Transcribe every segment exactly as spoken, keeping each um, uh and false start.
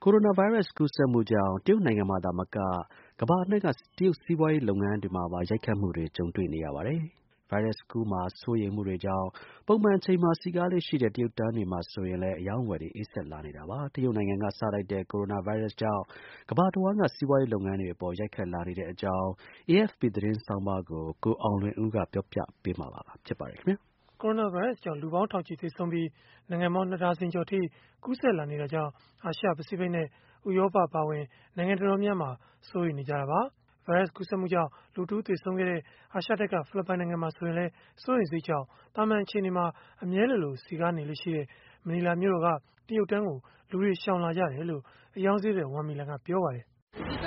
ကိုရိုနာဗိုင်းရပ်စ်ကူးစက်မှုကြောင့် တရုတ်နိုင်ငံမှာသာမက ကမ္ဘာအနှံ့က တရုတ်စီးပွားရေးလုပ်ငန်းတွေမှာပါ ရိုက်ခတ်မှုတွေ ကြုံတွေ့နေရပါတယ်။ ဗိုင်းရပ်စ်ကူးမှာ စိုးရိမ်မှုတွေကြောင့် ပုံမှန်အချိန်မှာ စည်ကားလေ့ရှိတဲ့ တရုတ်တန်းတွေမှာဆိုရင်လည်း အရောင်းအဝယ်တွေ အေးစက်လာနေတာပါ။ တရုတ်နိုင်ငံက စလိုက်တဲ့ ကိုရိုနာဗိုင်းရပ်စ်ကြောင့် ကမ္ဘာတစ်ဝှမ်းက စီးပွားရေးလုပ်ငန်းတွေအပေါ် ရိုက်ခတ်လာနေတဲ့အကြောင်း အေအက်ဖ်ပီ သတင်းဆောင်းပါးကို ကိုအောင်လွင်ဦးက ပြောပြပေးမှာဖြစ်ပါတယ်။ကိုရိုနာဗိုင်းရပ်စ်ကြောင့် လူပေါင်းထောင်ချီ သေဆုံးပြီး နိုင်ငံပေါင်း နှစ်ဒါဇင်ကျော်အထိ ကူးစက်လာနေတာကြောင့် အာရှ၊ ပစိဖိတ်နဲ့ ဥရောပ အပါအဝင် နိုင်ငံတော်တော်များများမှာ စိုးရိမ်နေကြတာပါ။ ဗိုင်းရပ်စ်ကူးစက်မှုကြောင့် လူတဦးသေဆုံးခဲ့တဲ့ အာရှတိုက်က ဖိလစ်ပိုင်နိုင်ငံမှာ ဆိုရင်လည်း စိုးရိမ်စိတ်ကြောင့် သာမန်အခြေအနေမှာ အမြဲလိုလို စည်ကားနေလေ့ရှိတဲ့ မနီလာမြို့တော်က တရုတ်တန်းကို လူတွေရှောင်လာကြတယ်လို့ အရောင်းဈေးသည် ဝမ်မီလန် ကပြောပါတယ်။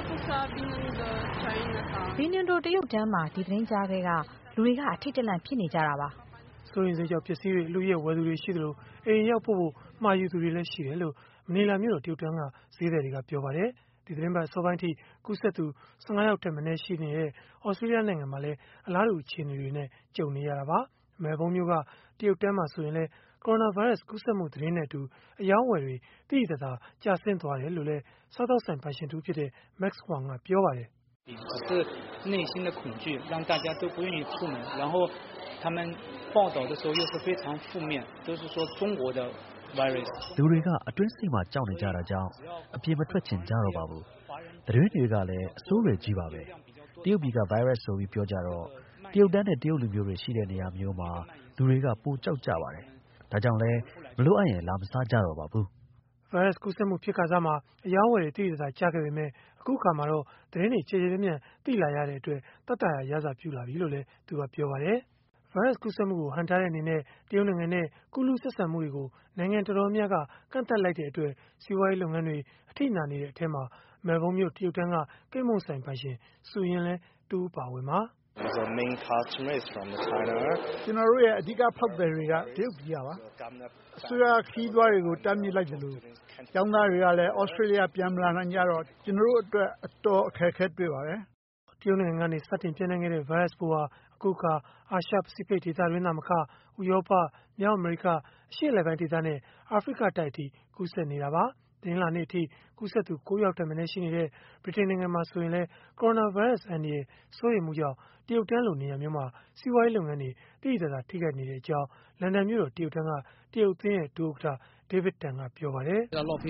“ဘီနင်ဒို တရုတ်တန်းမှာ ဒီသတင်းကြားကတည်းက လူတွေက အထိတ်တလန့် ဖြစ်နေကြတာပါ။ ” စိုးရိမ်စိတ်ကြောင့် ပစ္စည်းတွေ အလုအယက် ဝယ်သူတွေရှိသလို အိမ်အရောက်ပို့ဖို့ မှာယူသူတွေလည်း ရှိတယ်လို့ မနီလာမြို့တော် တရုတ်တန်းက ဈေးသည်တွေက ပြောပါတယ်။ ဒီသီတင်းပတ် အစောပိုင်းအထိ ကူးစက်သူ ၁၅ ယောက်ထက်မနည်း ရှိနေတဲ့ သြစတြေးလျနိုင်ငံမှာလည်း အလားတူ အခြေအနေတွေနဲ့ ကြုံနေရတာပါ။ မဲလ်ဘုန်းမြို့က တရုတ်တန်းမှာ ဆိုရင်လည်း ကိုရိုနာဗိုင်းရပ်စ် ကူးစက်မှု သတင်းနဲ့အတူ အရောင်းအဝယ်တွေ သိသိသာသာ ကျဆင်းသွားတယ်လို့လည်း စားသောက်ဆိုင်ပိုင်ရှင်တဦးဖြစ်တဲ့ Max Huang ကပြောပါတယ်။ “ လူတွေက အတွင်းစိတ်မှာ ကြောက်နေကြတာကြောင့် အပြင်မထွက်ချင်ကြတော့ပါဘူး။ သတင်းတွေကလည်း အဆိုးတွေကြီးပါပဲ။ တရုတ်ပြည်က ဗိုင်းရပ်စ်ဆိုပြီး ပြောကြတော့ တရုတ်တန်းနဲ့ တရုတ်လူမျိုးတွေ ရှိတဲ့နေရာမျိုးမှာ လူတွေက ပိုကြောက်ကြပါတယ်။ ဒါကြောင့်လည်း မလိုအပ်ရင် လာမစားကြတော့ပါဘူး။ ” ဗိုင်းရပ်စ်ကူးစက်မှု ဖြစ်ခါစမှာ အရောင်းအဝယ်တွေ သိသိသာသာ ကျခဲ့ပေမဲ့ အခုအခါမှာတော့ သတင်းတွေ ကျယ်ကျယ်ပြန့်ပြန့် သိလာရတဲ့အတွက် သက်သာရာ ရစပြုလာပြီလို့လည်း သူကပြောပါတယ်။ ဗိုင်းရပ်စ်ကူးစက်မှုကို ဟန့်တားတဲ့အနေနဲ့ တရုတ်နိုင်ငံနဲ့ ကူးလူးဆက်ဆံမှုတွေကို နိုင်ငံတော်တော်များများက ကန့်သတ်လိုက်တဲ့အတွက် စီးပွားရေးလုပ်ငန်းတွေ အထိနာနေတဲ့အထဲမှာ မဲလ်ဘုန်းမြို့ တရုတ်တန်းက ကိတ်မုန့်ဆိုင်ပိုင်ရှင် ဆူယင်လည်း တဦးအပါအဝင်ပါ။ “ကျနော်တို့ရဲ့ အဓိကဖောက်သည်တွေက တရုတ်ပြည်ကပါ။ အစိုးရက ခရီးသွားတွေကို တားမြစ်လိုက်သလို ကျောင်းသားတွေကလည်း သြစတြေးလျ ပြန်မလာနိုင်ကြတော့ ကျနော်တို့အတွက် အတော်အခက်အခဲတွေ့ပါတယ်။ ” တရုတ်နိုင်ငံကနေ စတင်ပျံ့နှံ့ခဲ့တဲ့ ဗိုင်းရပ်စ်ပိုးဟာ အခုအခါ အာရှ၊ ပစိဖိတ်ဒေသတွင်း သာမက ဥရောပ၊ မြောက်အမေရိက၊ အရှေ့အလယ်ပိုင်းဒေသနဲ့ အာဖရိကတိုက်အထိ ကူးစက်နေတာပါ။ တနင်္လာနေ့အထိ ကူးစက်သူ ၉ ယောက်ထက်မနည်း ရှိနေတဲ့ ဗြိတိန်နိုင်ငံမှာ ဆိုရင်လည်း ကိုရိုနာဗိုင်းရပ်စ် အန္တရာယ် စိုးရိမ်မှုကြောင့် တရုတ်တန်းလို နေရာမျိုးမှာ စီးပွားရေးလုပ်ငန်းတွေ သိသိသာသာ ထိခိုက်နေကြောင်း လန်ဒန်မြို့တော် တရုတ်တန်းက တရုတ်အသင်းရဲ့ ဒုဥက္ကဋ္ဌ David Tan ကပြောပါတယ်။ “တရုတ်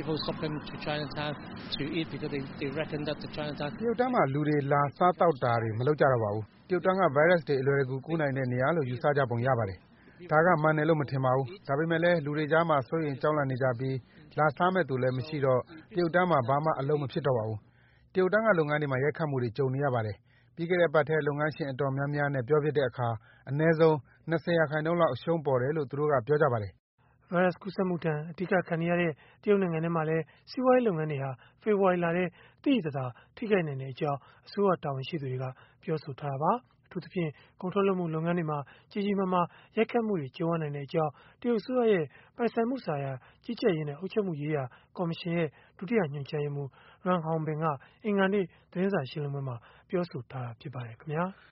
တန်းမှာ လူတွေ လာစားသောက်တာတွေ မလုပ်ကြတော့ပါဘူး။ တရုတ်တန်းက ဗိုင်းရပ်စ်တွေ အလွယ်တကူ ကူးနိုင်တဲ့နေရာလို့ ယူဆကြပုံရပါတယ်။ ဒါကမှန်တယ်လို့ မထင်ပါဘူး။ ဒါပေမဲ့လည်း လူတွေကြားမှာ စိုးရိမ်ကြောက်လန့်နေကြပြီး လာစားမယ့်သူလည်း မရှိတော့ တရုတ်တန်းမှာ ဘာမှအလုပ်မဖြစ်တော့ပါဘူး။ တရုတ်တန်းက လုပ်ငန်းတွေမှာ ရိုက်ခတ်မှုတွေ ကြုံနေရပါတယ်။ ပြီးခဲ့တဲ့အပတ်ထဲ လုပ်ငန်းရှင် အတော်များများနဲ့ ပြောဖြစ်တဲ့အခါ အနည်းဆုံး ၂၀ ရာခိုင်နှုန်းလောက် အရှုံးပေါ်တယ်လို့ သူတို့က ပြောကြပါတယ်။” ဗိုင်းရပ်စ်ကူးစက်မှုဒဏ် အဓိကခံနေရတဲ့ တရုတ်နိုင်ငံမှာလည်း စီးပွားရေးလုပ်ငန်းတွေဟာ ဖေဖော်ဝါရီလထဲ သိသိသာသာ ထိခိုက်နိုင်ကြောင်း အစိုးရတာဝန်ရှိသူတွေက ပြောဆိုထားတာပါ။ အထူးသဖြင့် ကုန်ထုတ်လုပ်မှု လုပ်ငန်းတွေမှာ ကြီးကြီးမားမား ရိုက်ခတ်မှုတွေ ကြုံရနိုင်ကြောင်း တရုတ်အစိုးရရဲ့ ပိုင်ဆိုင်မှုဆိုင်ရာ ကြီးကြပ်ရေးနဲ့ အုပ်ချုပ်မှုရေးရာ ကော်မရှင် ဒုတိယညွှန်ကြားရေးမှူး Ren Hongben က အင်္ဂါနေ့ သတင်းစာရှင်းလင်းပွဲမှာ ပြောဆိုထားတာ ဖြစ်ပါတယ်ခင်ဗျာ။